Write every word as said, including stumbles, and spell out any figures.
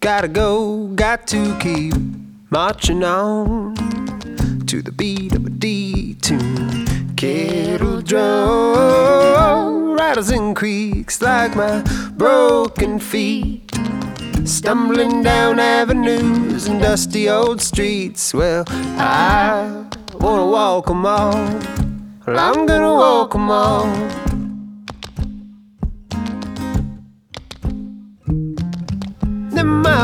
Gotta go, got to keep marching on to the beat of a D-tune. Kettle drum rattles in creaks like my broken feet, stumbling down avenues and dusty old streets. Well, I wanna walk 'em all. Well, I'm gonna walk 'em all.